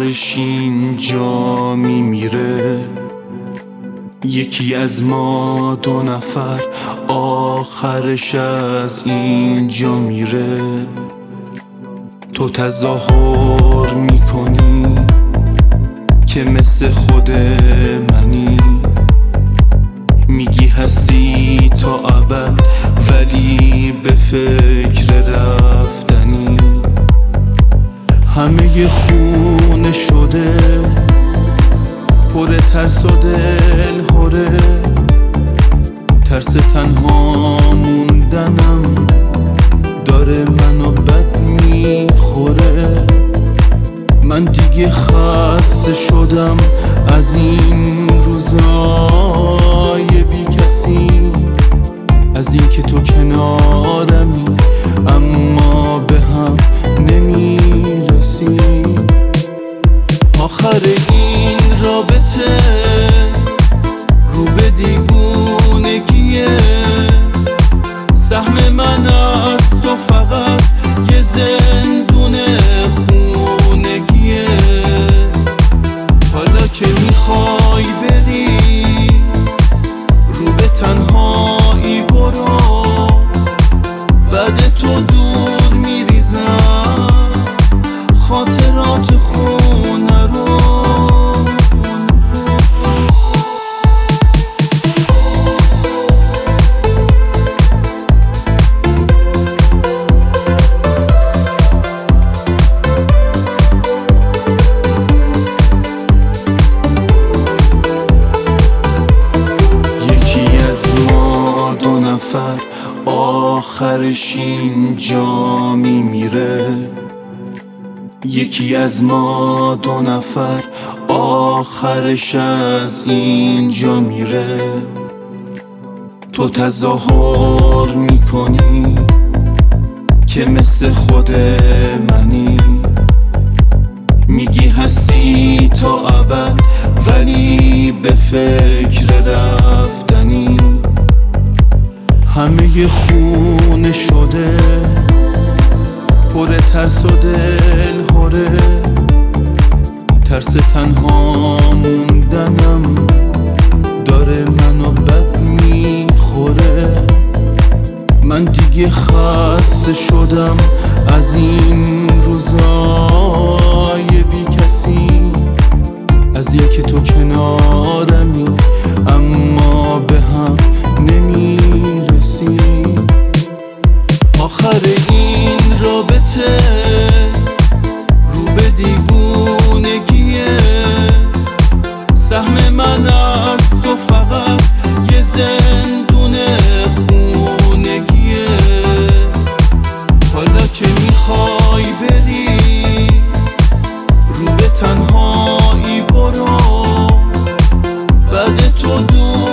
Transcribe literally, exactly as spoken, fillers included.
آخرش اینجا میمیره. یکی از ما دو نفر آخرش از اینجا میره. تو تظاهر میکنی که مثل خود منی، میگی هستی تا ابد ولی به فکر رفتنی. همه خونه شده پر ترس و دل هره، ترس تنها موندنم داره منو بد میخوره. من دیگه خسته شدم از این روزای بی کسی، از این که تو کنارمی اما به هم نمیرسی. آخر این رابطه رو به دیوونگیه، سهم من از تو فقط یه زندون خونگیه. حالا که میخوای بری رو به تنهایی برو، بعد تو دور میریزم خاطرات خونه رو. آخرش اینجا میمیره. یکی از ما دو نفر آخرش از اینجا میره. تو تظاهر میکنی که مثل خود منی، میگی هستی تا ابد ولی به فکر رفتنی. همه خونه شده پر ترس و دل هره، ترس تنها موندنم داره منو بد میخوره. من دیگه خسته شدم از این روزای بی کسی، از یکی تو کنارمی اما به هم نمیرسی. آخر این رابطه رو به دیوونگیه، سهم من از تو فقط یه زندون خونگیه. حالا که میخوای بری رو به تنهایی برو، بعد تو دور